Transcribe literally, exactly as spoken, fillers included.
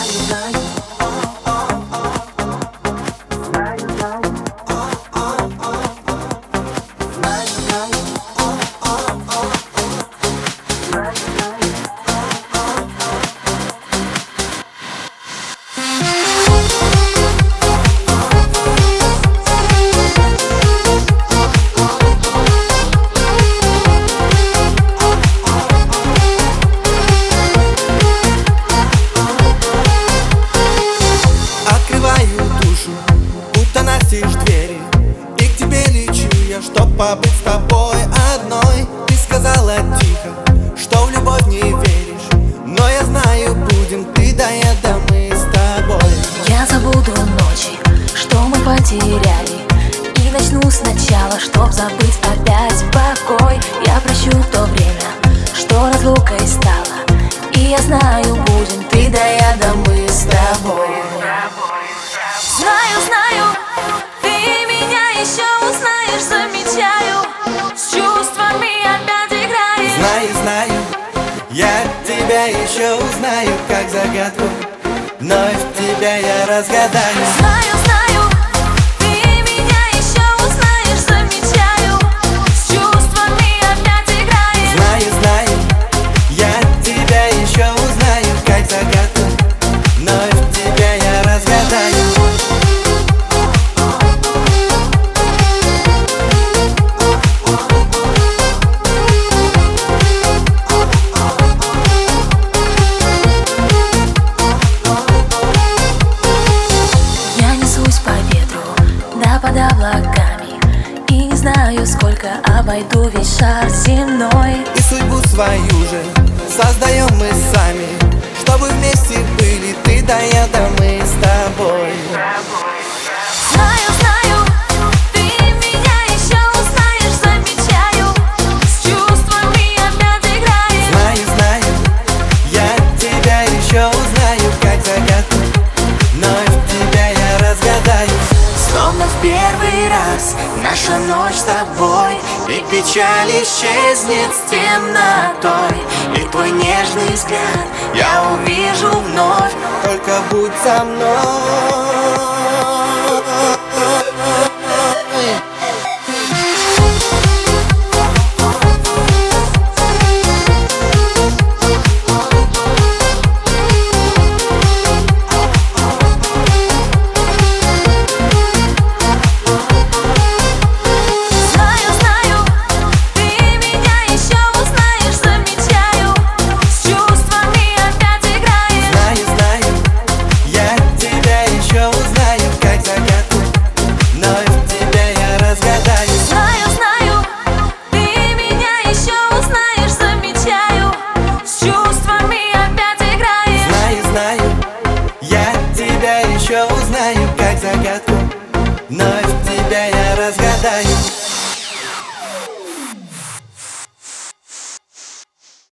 Двери, и к тебе лечу я, чтоб побыть с тобой одной. Ты сказала тихо, что в любовь не веришь, но я знаю, будем ты да я, да мы с тобой. Я забуду ночи, что мы потеряли, и начну сначала, чтоб забыть опять покой. Я прощу то время, что разлукой стало, и я знаю, будем ты да я, да мы с тобой. Знаю, знаю, ты меня еще узнаешь, замечаю, с чувствами опять играешь. Знаю, знаю, я тебя еще узнаю, как загадку, вновь тебя я разгадаю. Знаю, знаю, ты меня еще узнаешь, замечаю, с чувствами опять играешь. Знаю, знаю, я тебя еще узнаю, как загадку, вновь тебя я разгадаю. Под облаками, и не знаю, сколько обойду весь шар земной. И судьбу свою же создаем мы сами, чтобы вместе были ты да я, да мы с тобой. Знаю, знаю, ты меня еще узнаешь, замечаю, с чувствами опять играешь. Знаю, знаю, я тебя еще узнаю, как загадку, вновь тебя я разгадаю. Словно в первый раз наша ночь с тобой, и печаль исчезнет с темнотой, и твой нежный взгляд я увижу вновь. Только будь со мной. Еще узнаю, как загадку, вновь тебя я разгадаю.